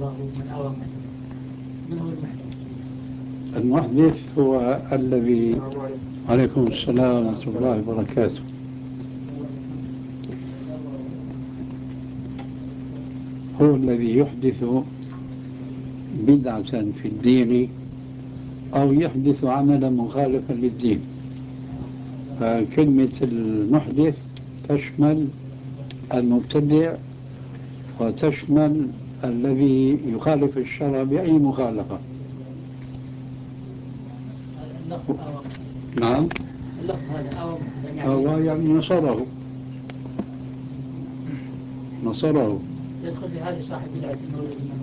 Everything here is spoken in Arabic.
الله من أوى من هو المحدث؟ المحدث هو الذي عليكم السلام ورحمة الله وبركاته. هو الذي يحدث بدعة في الدين أو يحدث عملا مخالفا للدين. فكلمة المحدث تشمل المبتدع وتشمل الذي يخالف الشرع بأي مخالفة. نعم، اللفظ هذا هو يعني نصره يدخل في هذه صاحب بدعة المولد